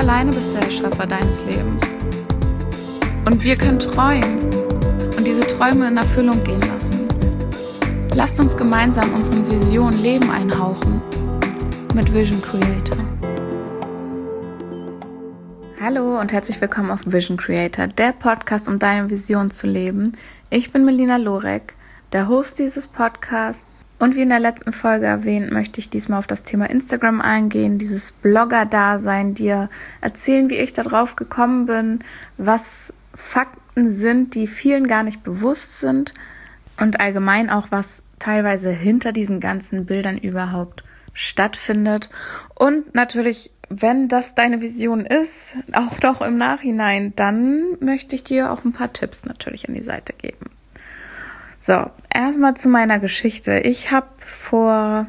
alleine bist der Erschaffer deines Lebens. Und wir können träumen und diese Träume in Erfüllung gehen lassen. Lasst uns gemeinsam unseren Visionen Leben einhauchen mit Vision Creator. Hallo und herzlich willkommen auf Vision Creator, der Podcast, um deine Vision zu leben. Ich bin Melina Lorek, der Host dieses Podcasts. Und wie in der letzten Folge erwähnt, möchte ich diesmal auf das Thema Instagram eingehen, dieses Blogger-Dasein, dir erzählen, wie ich da drauf gekommen bin, was Fakten sind, die vielen gar nicht bewusst sind und allgemein auch, was teilweise hinter diesen ganzen Bildern überhaupt stattfindet. Und natürlich, wenn das deine Vision ist, auch noch im Nachhinein, dann möchte ich dir auch ein paar Tipps natürlich an die Seite geben. So, erstmal zu meiner Geschichte. Ich habe vor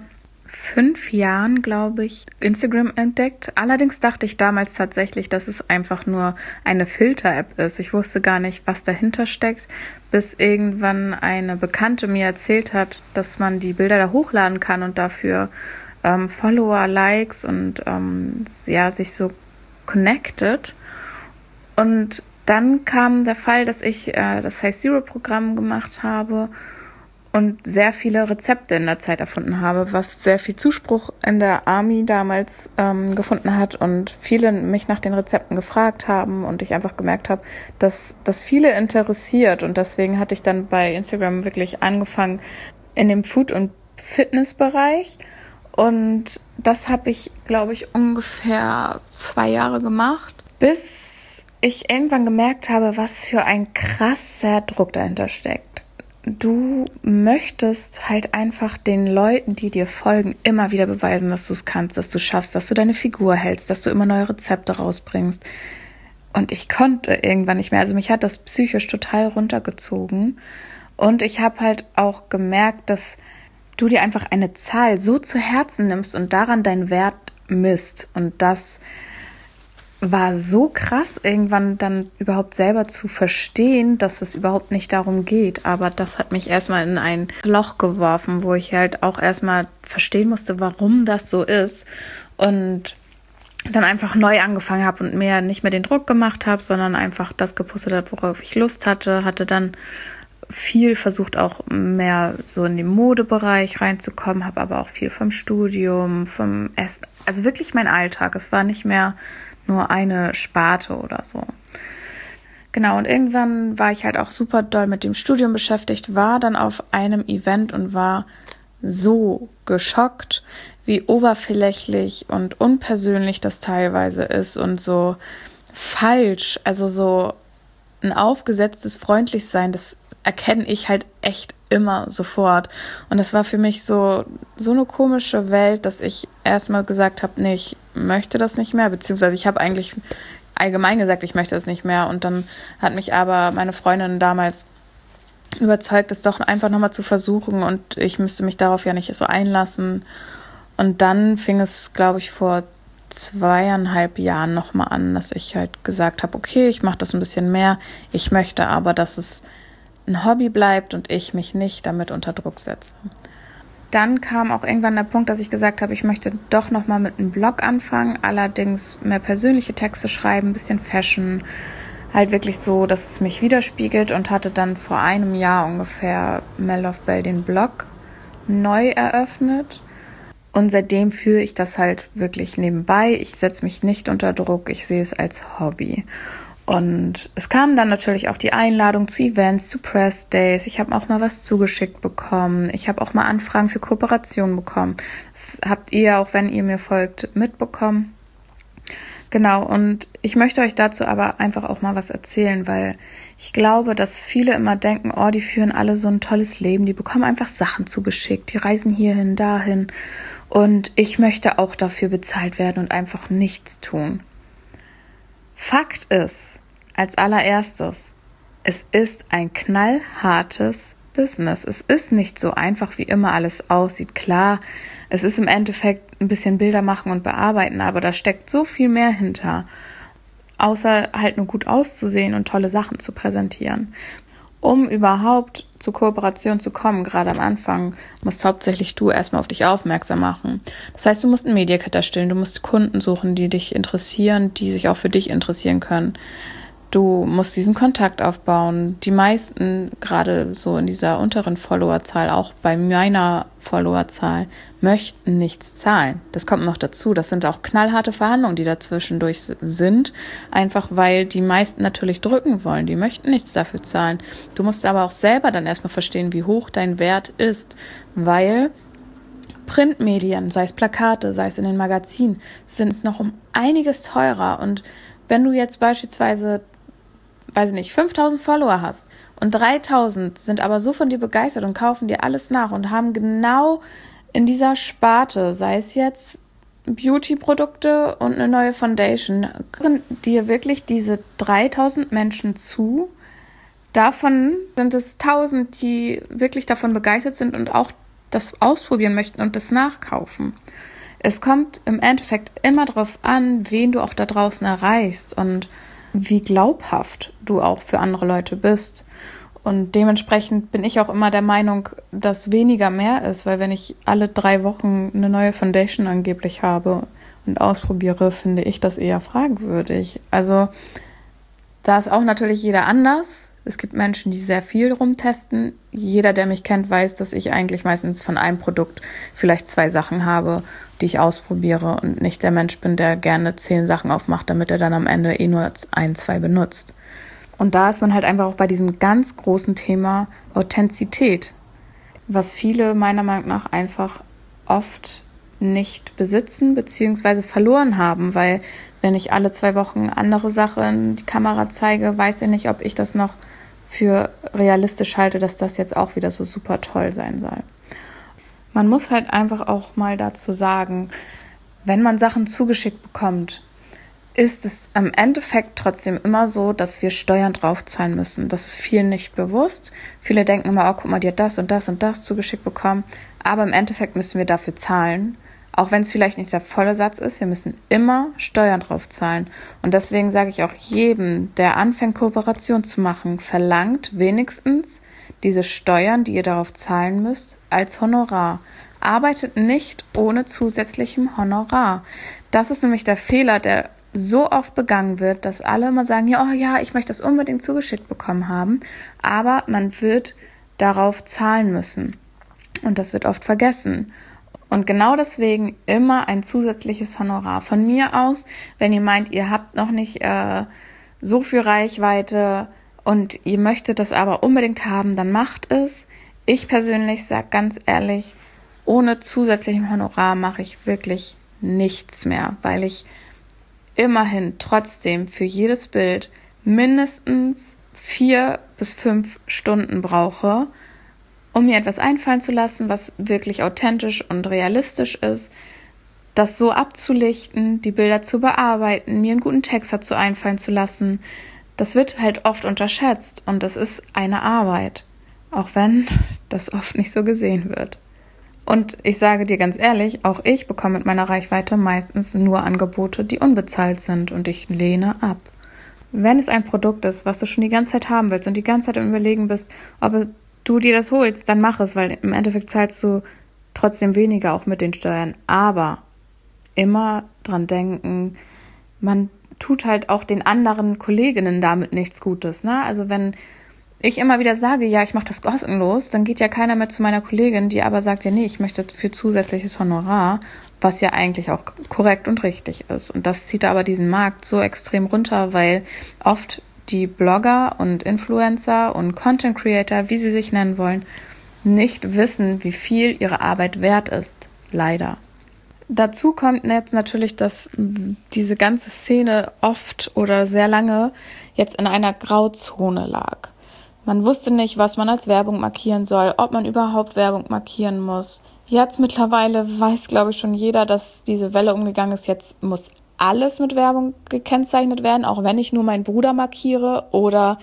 5 Jahren, glaube ich, Instagram entdeckt. Allerdings dachte ich damals tatsächlich, dass es einfach nur eine Filter-App ist. Ich wusste gar nicht, was dahinter steckt, bis irgendwann eine Bekannte mir erzählt hat, dass man die Bilder da hochladen kann und dafür Follower, Likes und sich so connected. Und dann kam der Fall, dass ich das Size Zero Programm gemacht habe und sehr viele Rezepte in der Zeit erfunden habe, was sehr viel Zuspruch in der Army damals gefunden hat und viele mich nach den Rezepten gefragt haben und ich einfach gemerkt habe, dass das viele interessiert, und deswegen hatte ich dann bei Instagram wirklich angefangen in dem Food- und Fitnessbereich, und das habe ich, glaube ich, ungefähr 2 Jahre gemacht, bis ich irgendwann gemerkt habe, was für ein krasser Druck dahinter steckt. Du möchtest halt einfach den Leuten, die dir folgen, immer wieder beweisen, dass du es kannst, dass du schaffst, dass du deine Figur hältst, dass du immer neue Rezepte rausbringst. Und ich konnte irgendwann nicht mehr. Also mich hat das psychisch total runtergezogen. Und ich habe halt auch gemerkt, dass du dir einfach eine Zahl so zu Herzen nimmst und daran deinen Wert misst. Und das war so krass, irgendwann dann überhaupt selber zu verstehen, dass es überhaupt nicht darum geht. Aber das hat mich erstmal in ein Loch geworfen, wo ich halt auch erstmal verstehen musste, warum das so ist. Und dann einfach neu angefangen habe und mir nicht mehr den Druck gemacht habe, sondern einfach das gepostet habe, worauf ich Lust hatte. Hatte dann viel versucht, auch mehr so in den Modebereich reinzukommen, habe aber auch viel vom Studium, vom Essen, also wirklich mein Alltag. Es war nicht mehr nur eine Sparte oder so. Genau, und irgendwann war ich halt auch super doll mit dem Studium beschäftigt, war dann auf einem Event und war so geschockt, wie oberflächlich und unpersönlich das teilweise ist und so falsch, also so ein aufgesetztes Freundlichsein, das erkenne ich halt echt immer sofort. Und das war für mich so eine komische Welt, dass ich erstmal gesagt habe, nee, ich möchte das nicht mehr, beziehungsweise ich habe eigentlich allgemein gesagt, ich möchte das nicht mehr. Und dann hat mich aber meine Freundin damals überzeugt, es doch einfach nochmal zu versuchen, und ich müsste mich darauf ja nicht so einlassen. Und dann fing es, glaube ich, vor 2,5 Jahren nochmal an, dass ich halt gesagt habe, okay, ich mache das ein bisschen mehr. Ich möchte aber, dass es ein Hobby bleibt und ich mich nicht damit unter Druck setze. Dann kam auch irgendwann der Punkt, dass ich gesagt habe, ich möchte doch nochmal mit einem Blog anfangen, allerdings mehr persönliche Texte schreiben, ein bisschen Fashion, halt wirklich so, dass es mich widerspiegelt, und hatte dann vor einem Jahr ungefähr Mel Love Bell den Blog neu eröffnet. Und seitdem führe ich das halt wirklich nebenbei. Ich setze mich nicht unter Druck, ich sehe es als Hobby. Und es kamen dann natürlich auch die Einladungen zu Events, zu Press Days. Ich habe auch mal was zugeschickt bekommen. Ich habe auch mal Anfragen für Kooperationen bekommen. Das habt ihr, auch wenn ihr mir folgt, mitbekommen. Genau, und ich möchte euch dazu aber einfach auch mal was erzählen, weil ich glaube, dass viele immer denken, oh, die führen alle so ein tolles Leben, die bekommen einfach Sachen zugeschickt, die reisen hierhin, dahin, und ich möchte auch dafür bezahlt werden und einfach nichts tun. Fakt ist, als allererstes, es ist ein knallhartes Business. Es ist nicht so einfach, wie immer alles aussieht. Klar, es ist im Endeffekt ein bisschen Bilder machen und bearbeiten, aber da steckt so viel mehr hinter, außer halt nur gut auszusehen und tolle Sachen zu präsentieren. Um überhaupt zur Kooperation zu kommen, gerade am Anfang, musst hauptsächlich du erstmal auf dich aufmerksam machen. Das heißt, du musst einen Media-Kit erstellen, du musst Kunden suchen, die dich interessieren, die sich auch für dich interessieren können. Du musst diesen Kontakt aufbauen. Die meisten, gerade so in dieser unteren Followerzahl, auch bei meiner Followerzahl, möchten nichts zahlen. Das kommt noch dazu. Das sind auch knallharte Verhandlungen, die dazwischendurch sind, einfach weil die meisten natürlich drücken wollen. Die möchten nichts dafür zahlen. Du musst aber auch selber dann erstmal verstehen, wie hoch dein Wert ist, weil Printmedien, sei es Plakate, sei es in den Magazinen, sind es noch um einiges teurer. Und wenn du jetzt beispielsweise 5.000 Follower hast und 3.000 sind aber so von dir begeistert und kaufen dir alles nach und haben genau in dieser Sparte, sei es jetzt Beauty-Produkte und eine neue Foundation, hören dir wirklich diese 3.000 Menschen zu. Davon sind es 1.000, die wirklich davon begeistert sind und auch das ausprobieren möchten und das nachkaufen. Es kommt im Endeffekt immer darauf an, wen du auch da draußen erreichst und wie glaubhaft du auch für andere Leute bist. Und dementsprechend bin ich auch immer der Meinung, dass weniger mehr ist, weil wenn ich alle 3 Wochen eine neue Foundation angeblich habe und ausprobiere, finde ich das eher fragwürdig. Also da ist auch natürlich jeder anders. Es gibt Menschen, die sehr viel rumtesten. Jeder, der mich kennt, weiß, dass ich eigentlich meistens von einem Produkt vielleicht 2 Sachen habe, die ich ausprobiere und nicht der Mensch bin, der gerne 10 Sachen aufmacht, damit er dann am Ende nur 1, 2 benutzt. Und da ist man halt einfach auch bei diesem ganz großen Thema Authentizität, was viele meiner Meinung nach einfach oft nicht besitzen bzw. verloren haben, weil wenn ich alle 2 Wochen andere Sachen in die Kamera zeige, weiß ich nicht, ob ich das noch für realistisch halte, dass das jetzt auch wieder so super toll sein soll. Man muss halt einfach auch mal dazu sagen, wenn man Sachen zugeschickt bekommt, ist es im Endeffekt trotzdem immer so, dass wir Steuern draufzahlen müssen. Das ist vielen nicht bewusst. Viele denken immer, oh, guck mal, die hat das und das und das zugeschickt bekommen. Aber im Endeffekt müssen wir dafür zahlen. Auch wenn es vielleicht nicht der volle Satz ist, wir müssen immer Steuern drauf zahlen. Und deswegen sage ich auch jedem, der anfängt, Kooperation zu machen, verlangt wenigstens diese Steuern, die ihr darauf zahlen müsst, als Honorar. Arbeitet nicht ohne zusätzlichem Honorar. Das ist nämlich der Fehler, der so oft begangen wird, dass alle immer sagen, ja, oh ja, ich möchte das unbedingt zugeschickt bekommen haben, aber man wird darauf zahlen müssen. Und das wird oft vergessen. Und genau deswegen immer ein zusätzliches Honorar. Von mir aus, wenn ihr meint, ihr habt noch nicht so viel Reichweite und ihr möchtet das aber unbedingt haben, dann macht es. Ich persönlich sage ganz ehrlich, ohne zusätzlichem Honorar mache ich wirklich nichts mehr, weil ich immerhin trotzdem für jedes Bild mindestens 4 bis 5 Stunden brauche, um mir etwas einfallen zu lassen, was wirklich authentisch und realistisch ist, das so abzulichten, die Bilder zu bearbeiten, mir einen guten Text dazu einfallen zu lassen. Das wird halt oft unterschätzt und das ist eine Arbeit, auch wenn das oft nicht so gesehen wird. Und ich sage dir ganz ehrlich, auch ich bekomme mit meiner Reichweite meistens nur Angebote, die unbezahlt sind und ich lehne ab. Wenn es ein Produkt ist, was du schon die ganze Zeit haben willst und die ganze Zeit im Überlegen bist, ob du dir das holst, dann mach es, weil im Endeffekt zahlst du trotzdem weniger auch mit den Steuern. Aber immer dran denken, man tut halt auch den anderen Kolleginnen damit nichts Gutes, ne? Also wenn ich immer wieder sage, ja, ich mache das kostenlos, dann geht ja keiner mehr zu meiner Kollegin, die aber sagt, ja, nee, ich möchte für zusätzliches Honorar, was ja eigentlich auch korrekt und richtig ist. Und das zieht aber diesen Markt so extrem runter, weil oft die Blogger und Influencer und Content Creator, wie sie sich nennen wollen, nicht wissen, wie viel ihre Arbeit wert ist. Leider. Dazu kommt jetzt natürlich, dass diese ganze Szene oft oder sehr lange jetzt in einer Grauzone lag. Man wusste nicht, was man als Werbung markieren soll, ob man überhaupt Werbung markieren muss. Jetzt mittlerweile weiß, glaube ich, schon jeder, dass diese Welle umgegangen ist. Jetzt muss alles mit Werbung gekennzeichnet werden, auch wenn ich nur meinen Bruder markiere oder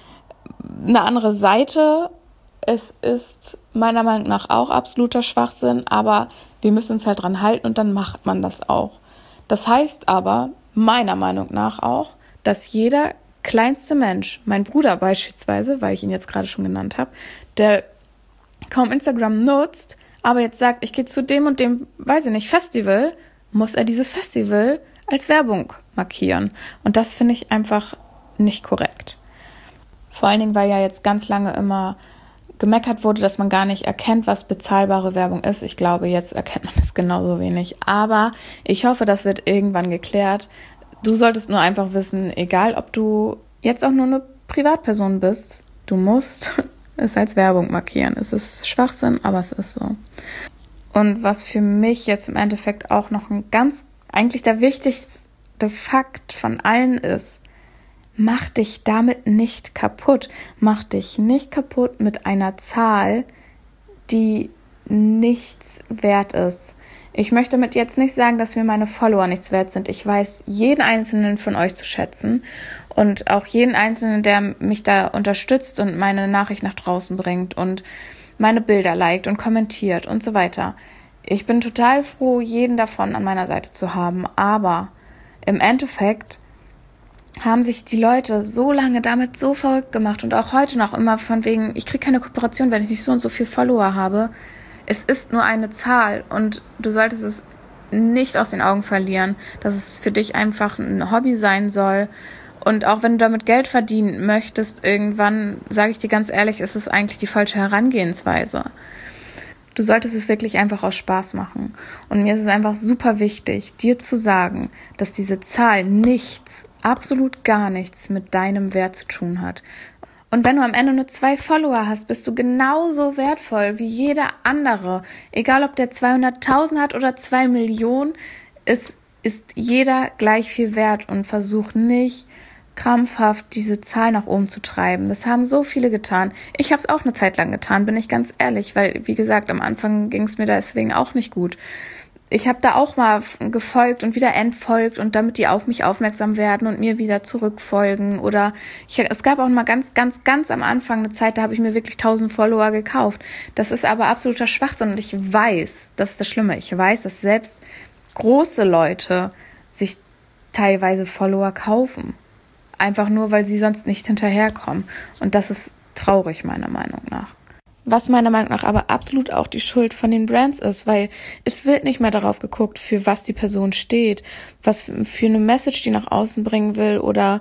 eine andere Seite. Es ist meiner Meinung nach auch absoluter Schwachsinn, aber wir müssen uns halt dran halten und dann macht man das auch. Das heißt aber, meiner Meinung nach auch, dass jeder kleinste Mensch, mein Bruder beispielsweise, weil ich ihn jetzt gerade schon genannt habe, der kaum Instagram nutzt, aber jetzt sagt, ich gehe zu dem und dem, weiß ich nicht, Festival, muss er dieses Festival als Werbung markieren. Und das finde ich einfach nicht korrekt. Vor allen Dingen, weil ja jetzt ganz lange immer gemeckert wurde, dass man gar nicht erkennt, was bezahlbare Werbung ist. Ich glaube, jetzt erkennt man es genauso wenig. Aber ich hoffe, das wird irgendwann geklärt. Du solltest nur einfach wissen, egal ob du jetzt auch nur eine Privatperson bist, du musst es als Werbung markieren. Es ist Schwachsinn, aber es ist so. Und was für mich jetzt im Endeffekt auch noch eigentlich der wichtigste Fakt von allen ist, mach dich damit nicht kaputt. Mach dich nicht kaputt mit einer Zahl, die nichts wert ist. Ich möchte damit jetzt nicht sagen, dass mir meine Follower nichts wert sind. Ich weiß jeden einzelnen von euch zu schätzen und auch jeden einzelnen, der mich da unterstützt und meine Nachricht nach draußen bringt und meine Bilder liked und kommentiert und so weiter. Ich bin total froh, jeden davon an meiner Seite zu haben, aber im Endeffekt haben sich die Leute so lange damit so verrückt gemacht und auch heute noch immer von wegen, ich kriege keine Kooperation, wenn ich nicht so und so viel Follower habe. Es ist nur eine Zahl und du solltest es nicht aus den Augen verlieren, dass es für dich einfach ein Hobby sein soll. Und auch wenn du damit Geld verdienen möchtest, irgendwann, sage ich dir ganz ehrlich, ist es eigentlich die falsche Herangehensweise. Du solltest es wirklich einfach aus Spaß machen. Und mir ist es einfach super wichtig, dir zu sagen, dass diese Zahl nichts, absolut gar nichts mit deinem Wert zu tun hat. Und wenn du am Ende nur 2 Follower hast, bist du genauso wertvoll wie jeder andere. Egal, ob der 200.000 hat oder 2 Millionen, es ist jeder gleich viel wert und versuch nicht krampfhaft diese Zahl nach oben zu treiben. Das haben so viele getan. Ich habe es auch eine Zeit lang getan, bin ich ganz ehrlich, weil, wie gesagt, am Anfang ging es mir deswegen auch nicht gut. Ich habe da auch mal gefolgt und wieder entfolgt und damit die auf mich aufmerksam werden und mir wieder zurückfolgen. Oder es gab auch mal ganz am Anfang eine Zeit, da habe ich mir wirklich 1000 Follower gekauft. Das ist aber absoluter Schwachsinn und ich weiß, das ist das Schlimme, ich weiß, dass selbst große Leute sich teilweise Follower kaufen. Einfach nur, weil sie sonst nicht hinterherkommen. Und das ist traurig, meiner Meinung nach. Was meiner Meinung nach aber absolut auch die Schuld von den Brands ist, weil es wird nicht mehr darauf geguckt, für was die Person steht, was für eine Message die nach außen bringen will oder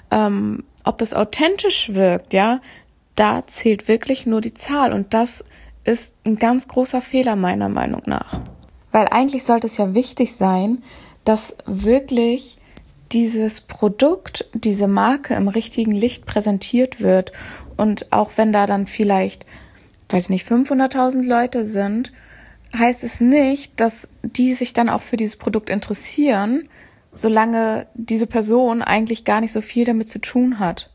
ob das authentisch wirkt, ja. Da zählt wirklich nur die Zahl und das ist ein ganz großer Fehler meiner Meinung nach. Weil eigentlich sollte es ja wichtig sein, dass wirklich dieses Produkt, diese Marke im richtigen Licht präsentiert wird und auch wenn da dann vielleicht, weiß nicht, 500.000 Leute sind, heißt es nicht, dass die sich dann auch für dieses Produkt interessieren, solange diese Person eigentlich gar nicht so viel damit zu tun hat.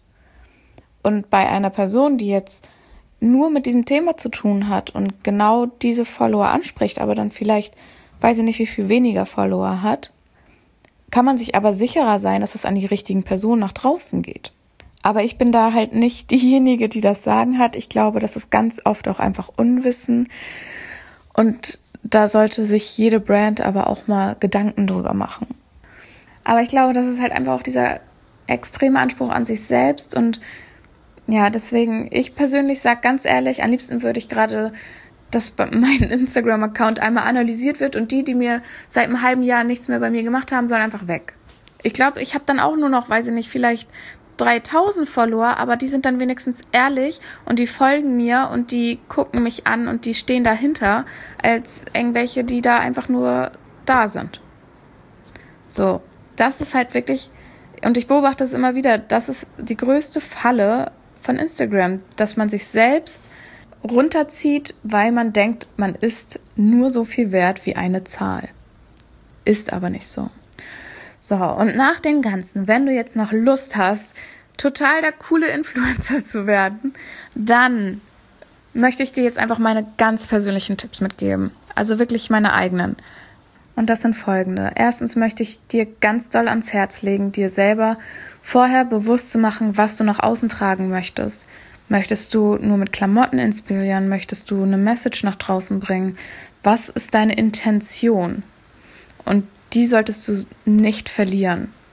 Und bei einer Person, die jetzt nur mit diesem Thema zu tun hat und genau diese Follower anspricht, aber dann vielleicht, weiß ich nicht, wie viel weniger Follower hat, kann man sich aber sicherer sein, dass es an die richtigen Personen nach draußen geht. Aber ich bin da halt nicht diejenige, die das Sagen hat. Ich glaube, das ist ganz oft auch einfach Unwissen. Und da sollte sich jede Brand aber auch mal Gedanken drüber machen. Aber ich glaube, das ist halt einfach auch dieser extreme Anspruch an sich selbst. Und ja, deswegen, ich persönlich sage ganz ehrlich, am liebsten würde ich gerade, dass mein Instagram-Account einmal analysiert wird und die mir seit einem halben Jahr nichts mehr bei mir gemacht haben, sollen einfach weg. Ich glaube, ich habe dann auch nur noch, weiß ich nicht, vielleicht 3000 Follower, aber die sind dann wenigstens ehrlich und die folgen mir und die gucken mich an und die stehen dahinter, als irgendwelche, die da einfach nur da sind. So, das ist halt wirklich, und ich beobachte es immer wieder, das ist die größte Falle von Instagram, dass man sich selbst runterzieht, weil man denkt, man ist nur so viel wert wie eine Zahl. Ist aber nicht so. So, und nach dem Ganzen, wenn du jetzt noch Lust hast, total der coole Influencer zu werden, dann möchte ich dir jetzt einfach meine ganz persönlichen Tipps mitgeben. Also wirklich meine eigenen. Und das sind folgende. Erstens möchte ich dir ganz doll ans Herz legen, dir selber vorher bewusst zu machen, was du nach außen tragen möchtest. Möchtest du nur mit Klamotten inspirieren? Möchtest du eine Message nach draußen bringen? Was ist deine Intention? Und die solltest du nicht verlieren.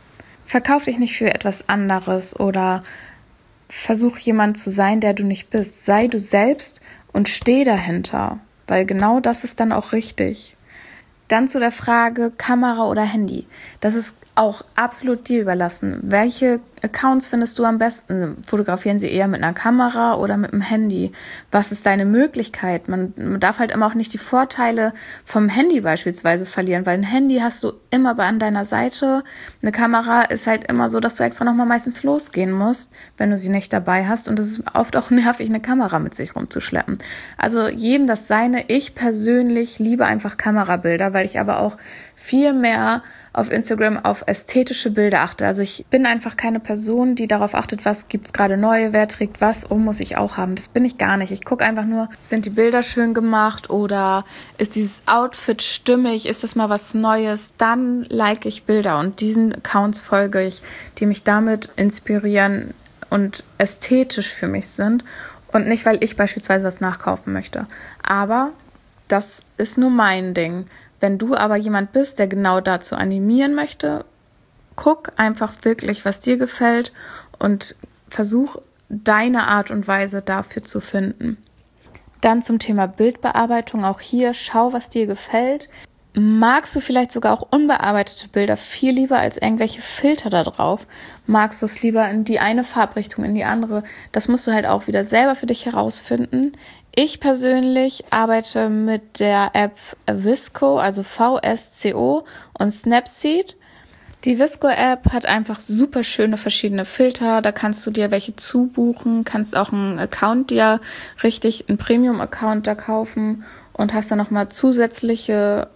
Verkauf dich nicht für etwas anderes oder versuch jemand zu sein, der du nicht bist. Sei du selbst und steh dahinter, weil genau das ist dann auch richtig. Dann zu der Frage Kamera oder Handy. Das ist auch absolut dir überlassen. Welche Accounts findest du am besten? Fotografieren sie eher mit einer Kamera oder mit dem Handy? Was ist deine Möglichkeit? Man darf halt immer auch nicht die Vorteile vom Handy beispielsweise verlieren, weil ein Handy hast du immer an deiner Seite. Eine Kamera ist halt immer so, dass du extra nochmal meistens losgehen musst, wenn du sie nicht dabei hast. Und es ist oft auch nervig, eine Kamera mit sich rumzuschleppen. Also jedem das Seine. Ich persönlich liebe einfach Kamerabilder, weil ich aber auch viel mehr auf Instagram auf ästhetische Bilder achte. Also ich bin einfach keine Person, die darauf achtet, was gibt's gerade neu, wer trägt was, muss ich auch haben. Das bin ich gar nicht. Ich gucke einfach nur, sind die Bilder schön gemacht oder ist dieses Outfit stimmig, ist das mal was Neues, dann like ich Bilder und diesen Accounts folge ich, die mich damit inspirieren und ästhetisch für mich sind und nicht, weil ich beispielsweise was nachkaufen möchte. Aber das ist nur mein Ding. Wenn du aber jemand bist, der genau dazu animieren möchte, guck einfach wirklich, was dir gefällt und versuch deine Art und Weise dafür zu finden. Dann zum Thema Bildbearbeitung. Auch hier schau, was dir gefällt. Magst du vielleicht sogar auch unbearbeitete Bilder viel lieber als irgendwelche Filter da drauf? Magst du es lieber in die eine Farbrichtung, in die andere? Das musst du halt auch wieder selber für dich herausfinden. Ich persönlich arbeite mit der App VSCO, also VSCO und Snapseed. Die VSCO-App hat einfach super schöne verschiedene Filter. Da kannst du dir welche zubuchen, kannst auch einen Account dir einen Premium-Account da kaufen und hast dann nochmal zusätzliche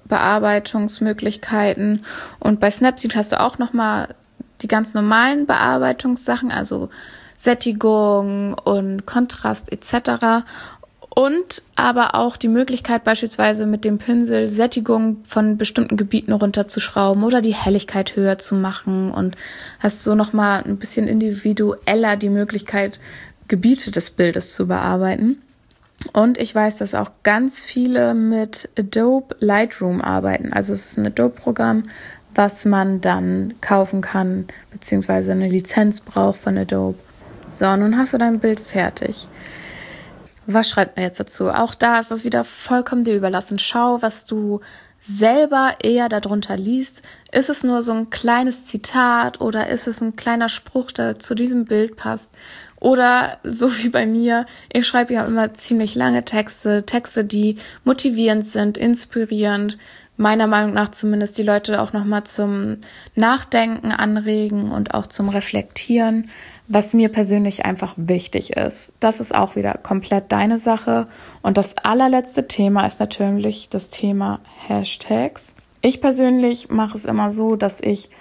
Bearbeitungsmöglichkeiten. Und bei Snapseed hast du auch nochmal die ganz normalen Bearbeitungssachen, also Sättigung und Kontrast etc. Und aber auch die Möglichkeit, beispielsweise mit dem Pinsel Sättigung von bestimmten Gebieten runterzuschrauben oder die Helligkeit höher zu machen und hast so nochmal ein bisschen individueller die Möglichkeit, Gebiete des Bildes zu bearbeiten. Und ich weiß, dass auch ganz viele mit Adobe Lightroom arbeiten. Also es ist ein Adobe-Programm, was man dann kaufen kann, beziehungsweise eine Lizenz braucht von Adobe. So, nun hast du dein Bild fertig. Was schreibt man jetzt dazu? Auch da ist das wieder vollkommen dir überlassen. Schau, was du selber eher darunter liest. Ist es nur so ein kleines Zitat oder ist es ein kleiner Spruch, der zu diesem Bild passt? Oder so wie bei mir, ich schreibe ja immer ziemlich lange Texte, die motivierend sind, inspirierend, meiner Meinung nach zumindest die Leute auch nochmal zum Nachdenken anregen und auch zum Reflektieren, was mir persönlich einfach wichtig ist. Das ist auch wieder komplett deine Sache. Und das allerletzte Thema ist natürlich das Thema Hashtags. Ich persönlich mache es immer so, dass ich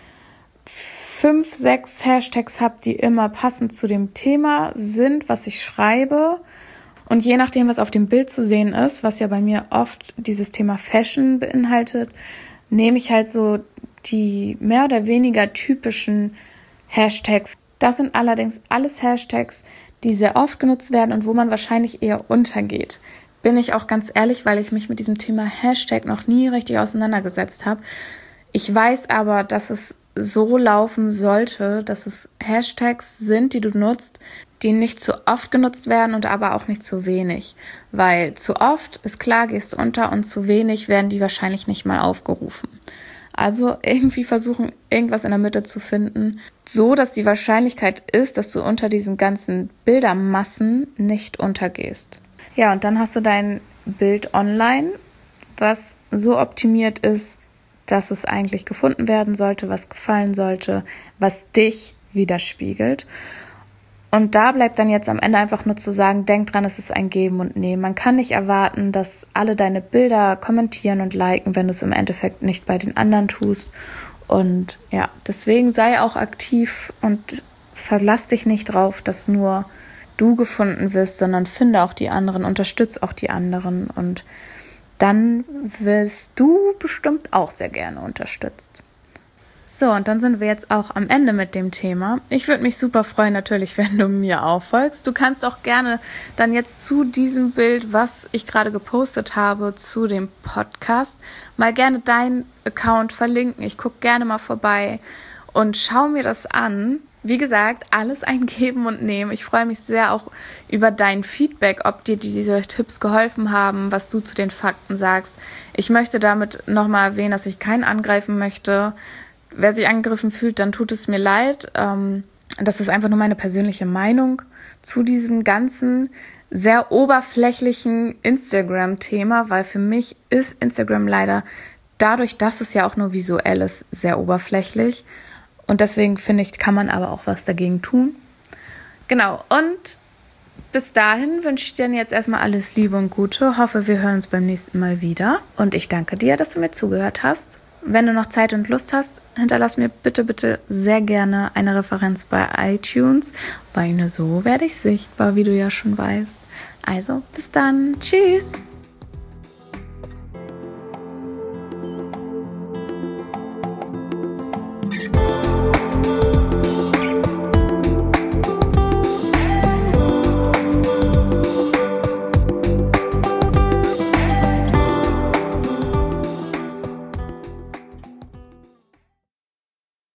5, 6 Hashtags habe, die immer passend zu dem Thema sind, was ich schreibe. Und je nachdem, was auf dem Bild zu sehen ist, was ja bei mir oft dieses Thema Fashion beinhaltet, nehme ich halt so die mehr oder weniger typischen Hashtags. Das sind allerdings alles Hashtags, die sehr oft genutzt werden und wo man wahrscheinlich eher untergeht. Bin ich auch ganz ehrlich, weil ich mich mit diesem Thema Hashtag noch nie richtig auseinandergesetzt habe. Ich weiß aber, dass es so laufen sollte, dass es Hashtags sind, die du nutzt, die nicht zu oft genutzt werden und aber auch nicht zu wenig. Weil zu oft ist klar, gehst du unter und zu wenig werden die wahrscheinlich nicht mal aufgerufen. Also irgendwie versuchen, irgendwas in der Mitte zu finden, so dass die Wahrscheinlichkeit ist, dass du unter diesen ganzen Bildermassen nicht untergehst. Ja, und dann hast du dein Bild online, was so optimiert ist, dass es eigentlich gefunden werden sollte, was gefallen sollte, was dich widerspiegelt. Und da bleibt dann jetzt am Ende einfach nur zu sagen, denk dran, es ist ein Geben und Nehmen. Man kann nicht erwarten, dass alle deine Bilder kommentieren und liken, wenn du es im Endeffekt nicht bei den anderen tust. Und ja, deswegen sei auch aktiv und verlass dich nicht drauf, dass nur du gefunden wirst, sondern finde auch die anderen, unterstütz auch die anderen und dann wirst du bestimmt auch sehr gerne unterstützt. So, und dann sind wir jetzt auch am Ende mit dem Thema. Ich würde mich super freuen natürlich, wenn du mir auch folgst. Du kannst auch gerne dann jetzt zu diesem Bild, was ich gerade gepostet habe, zu dem Podcast, mal gerne deinen Account verlinken. Ich gucke gerne mal vorbei und schau mir das an. Wie gesagt, alles ein Geben und Nehmen. Ich freue mich sehr auch über dein Feedback, ob dir diese Tipps geholfen haben, was du zu den Fakten sagst. Ich möchte damit nochmal erwähnen, dass ich keinen angreifen möchte. Wer sich angegriffen fühlt, dann tut es mir leid. Das ist einfach nur meine persönliche Meinung zu diesem ganzen sehr oberflächlichen Instagram-Thema, weil für mich ist Instagram leider dadurch, dass es ja auch nur visuell ist, sehr oberflächlich. Und deswegen finde ich, kann man aber auch was dagegen tun. Genau, und bis dahin wünsche ich dir jetzt erstmal alles Liebe und Gute. Hoffe, wir hören uns beim nächsten Mal wieder. Und ich danke dir, dass du mir zugehört hast. Wenn du noch Zeit und Lust hast, hinterlass mir bitte sehr gerne eine Referenz bei iTunes, weil nur so werde ich sichtbar, wie du ja schon weißt. Also, bis dann. Tschüss.